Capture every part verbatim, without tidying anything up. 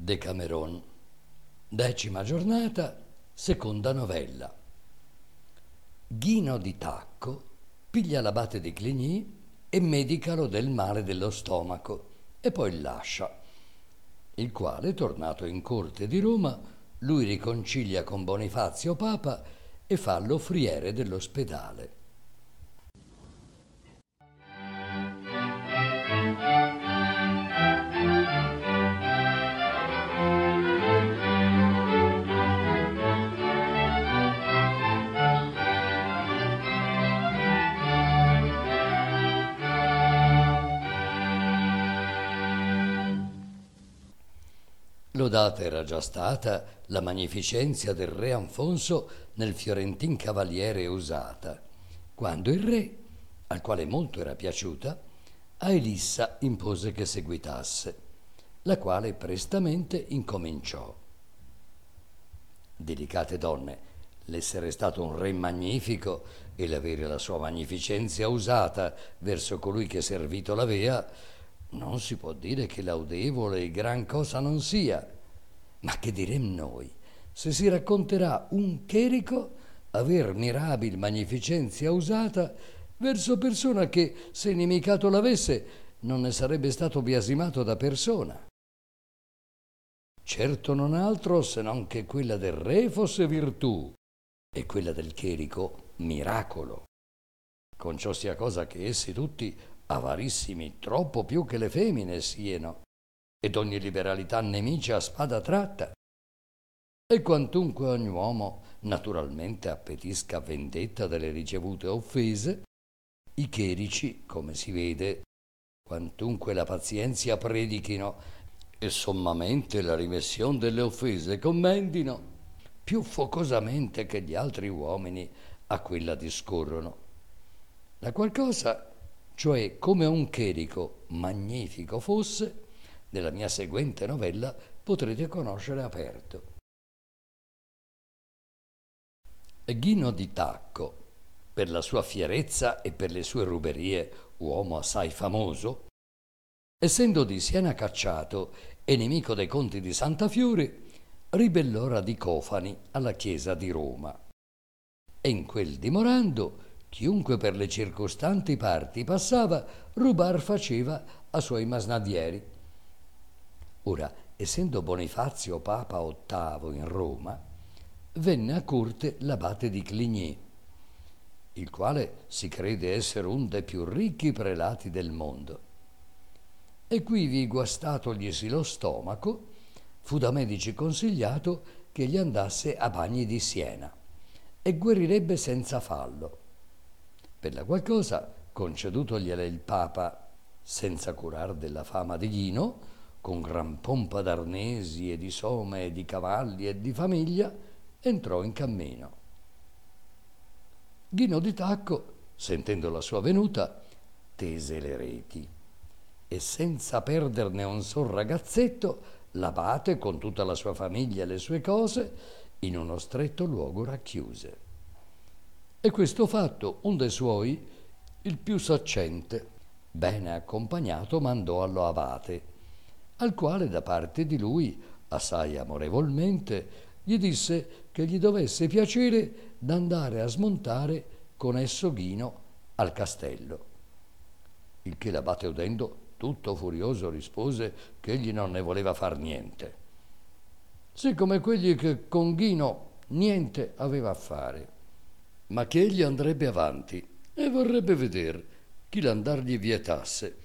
Decameron, decima giornata, seconda novella. Ghino di Tacco piglia l'abate di Cligny e medicalo del male dello stomaco e poi lascia, il quale, tornato in corte di Roma, lui riconcilia con Bonifazio Papa e fa l'offriere dell'ospedale. Lodata era già stata la magnificenzia del re Anfonso nel fiorentin cavaliere usata, quando il re, al quale molto era piaciuta, a Elissa impose che seguitasse, la quale prestamente incominciò. Delicate donne, l'essere stato un re magnifico e l'avere la sua magnificenzia usata verso colui che servito l'avea, non si può dire che laudevole e gran cosa non sia, ma che direm noi se si racconterà un cherico aver mirabil magnificenzia usata verso persona che, se inimicato l'avesse, non ne sarebbe stato biasimato da persona. Certo non altro se non che quella del re fosse virtù e quella del cherico miracolo. Con ciò sia cosa che essi tutti avarissimi troppo più che le femmine sieno, ed ogni liberalità nemici a spada tratta. E quantunque ogni uomo naturalmente appetisca vendetta delle ricevute offese, i chierici, come si vede, quantunque la pazienzia predichino e sommamente la rimessione delle offese commendino, più focosamente che gli altri uomini a quella discorrono. La qual cosa, cioè come un cherico magnifico fosse, nella mia seguente novella potrete conoscere aperto. Ghino di Tacco, per la sua fierezza e per le sue ruberie uomo assai famoso, essendo di Siena cacciato e nemico dei conti di Santa Fiore, ribellò Radicofani alla chiesa di Roma. E in quel dimorando, chiunque per le circostanti parti passava, rubar faceva a suoi masnadieri. Ora, essendo Bonifazio Papa ottavo in Roma, venne a corte l'abate di Cligny, il quale si crede essere un dei più ricchi prelati del mondo. E quivi guastatoglisi lo stomaco, fu da medici consigliato che gli andasse a Bagni di Siena e guarirebbe senza fallo. Per la qual cosa, concedutogliele il Papa, senza curar della fama di Ghino, con gran pompa d'arnesi e di some e di cavalli e di famiglia, entrò in cammino. Ghino di Tacco, sentendo la sua venuta, tese le reti e senza perderne un sol ragazzetto l'abate con tutta la sua famiglia e le sue cose in uno stretto luogo racchiuse. E questo fatto un dei suoi, il più saccente, bene accompagnato, mandò allo abate, al quale da parte di lui, assai amorevolmente, gli disse che gli dovesse piacere d'andare a smontare con esso Ghino al castello. Il che l'abate udendo, tutto furioso, rispose che egli non ne voleva far niente, siccome quegli che con Ghino niente aveva a fare, ma che egli andrebbe avanti e vorrebbe veder chi l'andargli vietasse.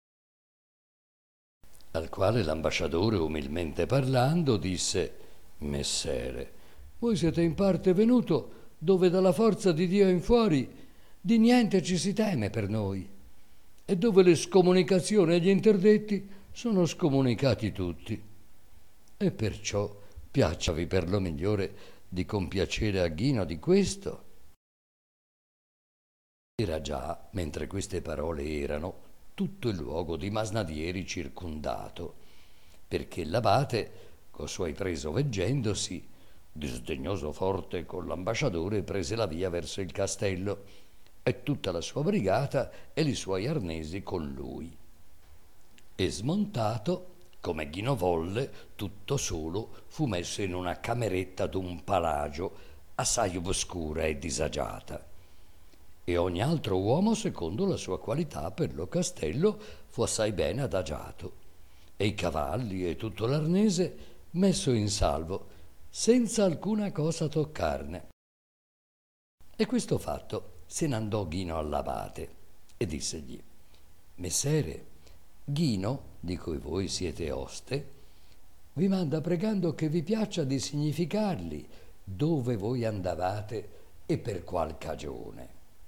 Al quale l'ambasciatore, umilmente parlando, disse: Messere, voi siete in parte venuto dove dalla forza di Dio in fuori di niente ci si teme per noi, e dove le scomunicazioni e gli interdetti sono scomunicati tutti. E perciò piacciavi per lo migliore di compiacere a Ghino di questo. Era già, mentre queste parole erano, tutto il luogo di masnadieri circondato, perché l'abate, co' suoi preso veggendosi, disdegnoso forte con l'ambasciatore, prese la via verso il castello, e tutta la sua brigata e i suoi arnesi con lui. E smontato, come Ghino volle, tutto solo, fu messo in una cameretta d'un palagio assai oscura e disagiata. E ogni altro uomo, secondo la sua qualità per lo castello, fu assai bene adagiato, e i cavalli e tutto l'arnese messo in salvo, senza alcuna cosa toccarne. E questo fatto se n'andò Ghino all'abate e dissegli: Messere, Ghino, di cui voi siete oste, vi manda pregando che vi piaccia di significargli dove voi andavate e per qual cagione.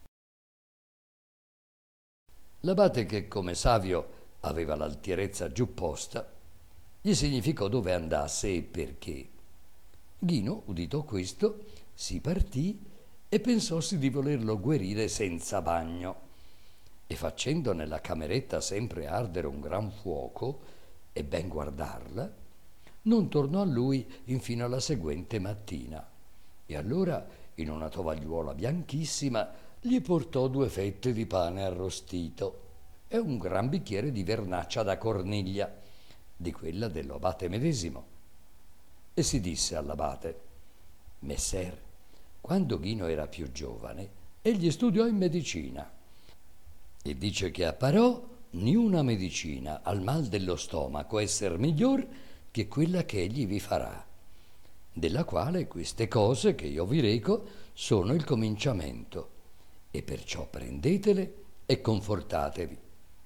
L'abate, che come savio aveva l'altierezza giù posta, gli significò dove andasse e perché. Ghino, udito questo, si partì e pensossi di volerlo guarire senza bagno, e facendo nella cameretta sempre ardere un gran fuoco e ben guardarla, non tornò a lui infino alla seguente mattina, e allora in una tovagliuola bianchissima gli portò due fette di pane arrostito e un gran bicchiere di vernaccia da corniglia, di quella dell'abate medesimo, e si disse all'abate: Messer, quando Ghino era più giovane, egli studiò in medicina, e dice che apparò niuna medicina al mal dello stomaco esser miglior che quella che egli vi farà, della quale queste cose che io vi reco sono il cominciamento, e perciò prendetele e confortatevi.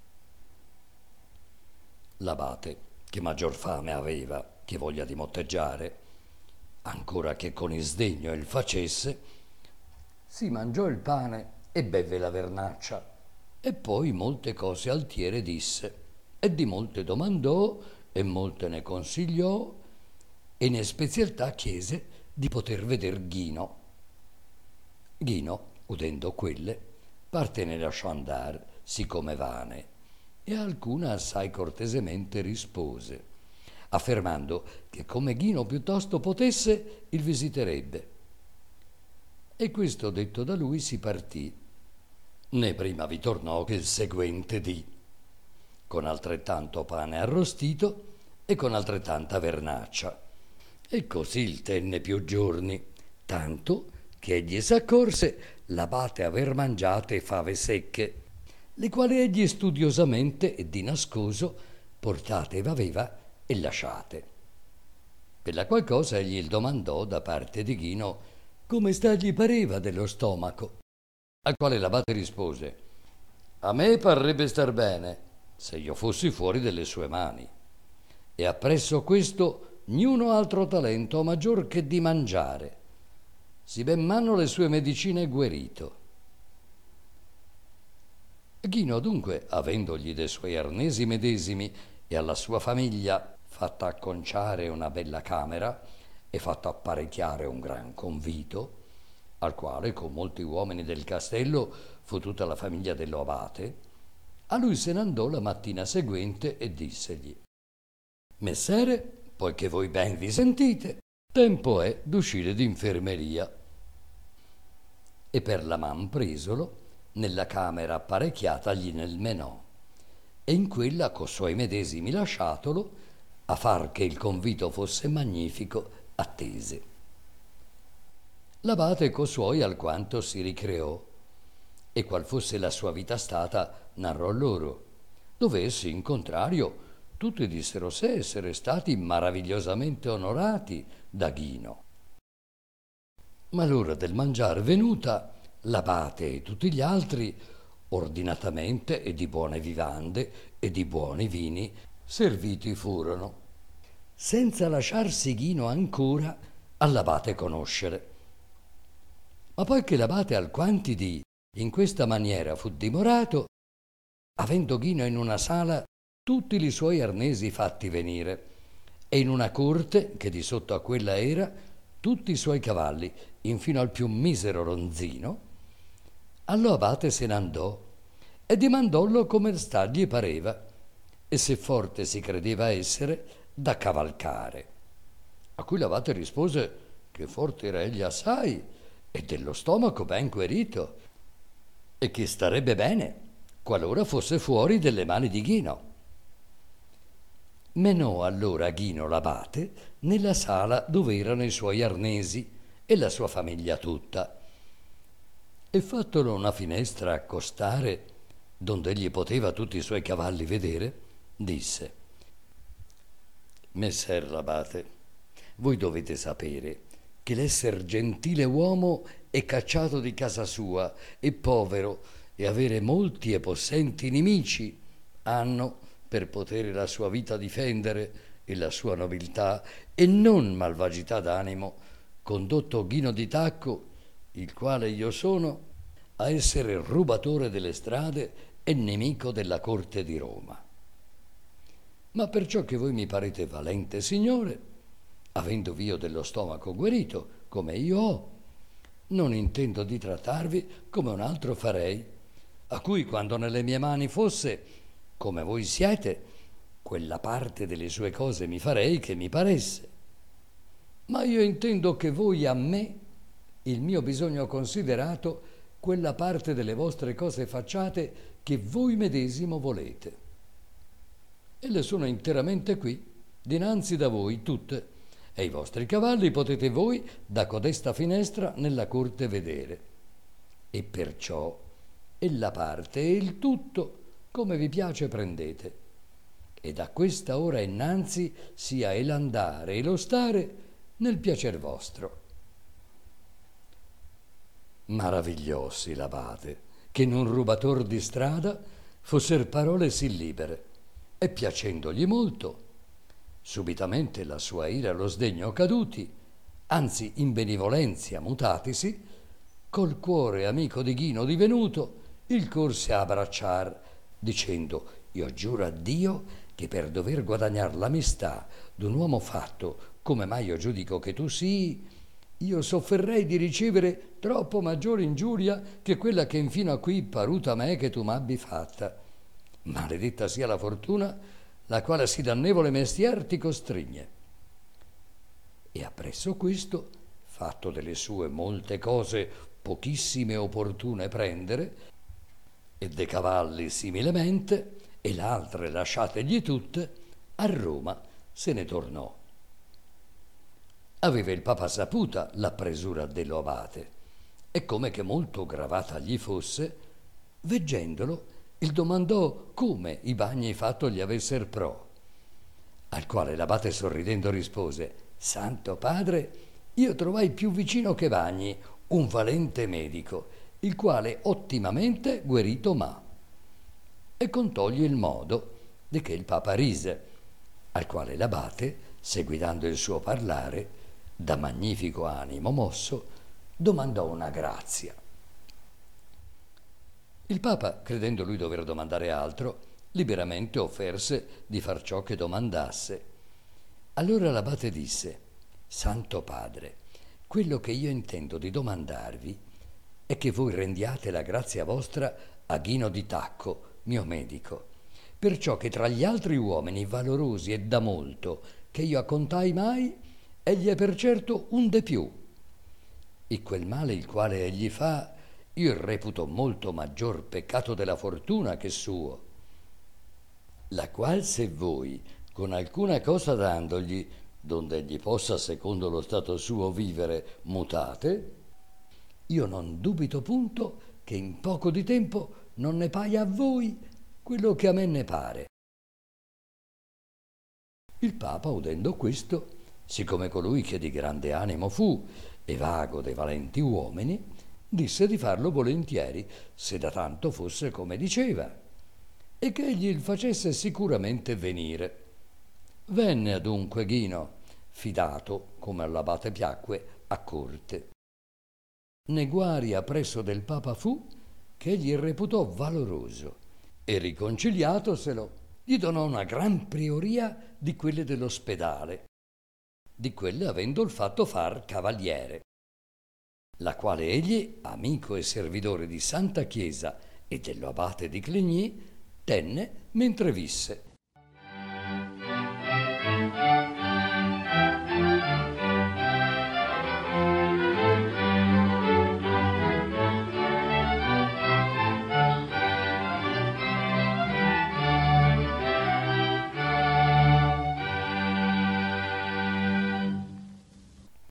L'abate, che maggior fame aveva che voglia di motteggiare, ancora che con isdegno il facesse, si mangiò il pane e beve la vernaccia, e poi molte cose altiere disse, e di molte domandò, e molte ne consigliò, e in spezialità chiese di poter veder Ghino. Ghino, udendo quelle, parte ne lasciò andar, siccome vane, e alcuna assai cortesemente rispose, affermando che come Ghino piuttosto potesse, il visiterebbe. E questo detto da lui si partì, né prima vi tornò che il seguente dì, con altrettanto pane arrostito e con altrettanta vernaccia. E così il tenne più giorni, tanto che egli s'accorse l'abate aver mangiate fave secche, le quali egli studiosamente e di nascoso portate aveva e lasciate. Per la qual cosa egli il domandò da parte di Ghino come sta gli pareva dello stomaco, al quale l'abate rispose: a me parrebbe star bene se io fossi fuori delle sue mani, e appresso questo niuno altro talento maggior che di mangiare, si ben m'hanno le sue medicine guerito. Ghino dunque, avendogli de suoi arnesi medesimi e alla sua famiglia fatta acconciare una bella camera e fatto apparecchiare un gran convito, al quale con molti uomini del castello fu tutta la famiglia dello abate, a lui se n'andò la mattina seguente e dissegli: Messere, poiché voi ben vi sentite, tempo è d'uscire d'infermeria. E per la man presolo nella camera apparecchiatagli nel menò, e in quella co suoi medesimi lasciatolo, a far che il convito fosse magnifico, attese. L'abate co suoi alquanto si ricreò, e qual fosse la sua vita stata narrò loro, dove essi in contrario tutti dissero sé essere stati maravigliosamente onorati da Ghino. Ma l'ora del mangiar venuta, l'abate e tutti gli altri, ordinatamente e di buone vivande e di buoni vini, serviti furono, senza lasciarsi Ghino ancora all'abate conoscere. Ma poi che l'abate alquanti dì in questa maniera fu dimorato, avendo Ghino in una sala tutti li suoi arnesi fatti venire, e in una corte, che di sotto a quella era, tutti i suoi cavalli, infino al più misero ronzino, allo abate se n'andò e dimandollo come stargli pareva, e se forte si credeva essere da cavalcare. A cui l'abate rispose che forte era egli assai e dello stomaco ben guerito, e che starebbe bene qualora fosse fuori delle mani di Ghino. Menò allora Ghino l'abate nella sala dove erano i suoi arnesi e la sua famiglia tutta, e fattolo una finestra accostare, donde egli poteva tutti i suoi cavalli vedere, disse: Messer l'abate, voi dovete sapere che l'esser gentile uomo è cacciato di casa sua e povero, e avere molti e possenti nemici hanno, per potere la sua vita difendere e la sua nobiltà e non malvagità d'animo, condotto Ghino di Tacco, il quale io sono, a essere rubatore delle strade e nemico della corte di Roma. Ma perciò che voi mi parete valente signore, avendovi io dello stomaco guarito, come io ho, non intendo di trattarvi come un altro farei, a cui quando nelle mie mani fosse, come voi siete, quella parte delle sue cose mi farei che mi paresse. Ma io intendo che voi a me, il mio bisogno considerato, quella parte delle vostre cose facciate che voi medesimo volete. E le sono interamente qui, dinanzi da voi tutte, e i vostri cavalli potete voi da codesta finestra nella corte vedere. E perciò e la parte e il tutto, come vi piace prendete, e da questa ora innanzi sia e l'andare e lo stare nel piacer vostro. Maravigliosi l'abate, che in un rubator di strada fosser parole sì libere, e piacendogli molto, subitamente la sua ira e lo sdegno caduti, anzi in benevolenzia mutatisi, col cuore amico di Ghino divenuto, il corse a abbracciar, dicendo: io giuro a Dio che per dover guadagnar l'amistà d'un uomo fatto come mai io giudico che tu sii, io sofferrei di ricevere troppo maggiore ingiuria che quella che infino a qui paruta a me che tu m'abbi fatta. Maledetta sia la fortuna, la quale si dannevole mestier ti costrigne. E appresso questo, fatto delle sue molte cose pochissime opportune prendere, e de cavalli similemente, e l'altre lasciategli tutte, a Roma se ne tornò. Aveva il papa saputa la presura dello abate, e come che molto gravata gli fosse, veggendolo, il domandò come i bagni fatto gli avesser pro. Al quale l'abate sorridendo rispose: Santo padre, io trovai più vicino che bagni un valente medico, il quale ottimamente guerito m'ha. E contogli il modo di che il papa rise, al quale l'abate, seguitando il suo parlare, da magnifico animo mosso, domandò una grazia. Il papa, credendo lui dover domandare altro, liberamente offerse di far ciò che domandasse. Allora l'abate disse: Santo padre, quello che io intendo di domandarvi è che voi rendiate la grazia vostra a Ghino di Tacco, mio medico, perciò che tra gli altri uomini valorosi e da molto che io accontai mai, egli è per certo un de più. E quel male il quale egli fa, io reputo molto maggior peccato della fortuna che suo, la qual se voi, con alcuna cosa dandogli, donde egli possa secondo lo stato suo vivere, mutate, io non dubito punto che in poco di tempo non ne paia a voi quello che a me ne pare. Il papa, udendo questo, siccome colui che di grande animo fu e vago dei valenti uomini, disse di farlo volentieri, se da tanto fosse come diceva, e che egli il facesse sicuramente venire. Venne adunque Ghino, fidato, come all'abate piacque, a corte. Ne guaria presso del papa fu, che egli reputò valoroso, e riconciliatoselo, gli donò una gran prioria di quelle dell'ospedale, di quelle avendo il fatto far cavaliere, la quale egli, amico e servidore di Santa Chiesa e dello abate di Cligny, tenne mentre visse.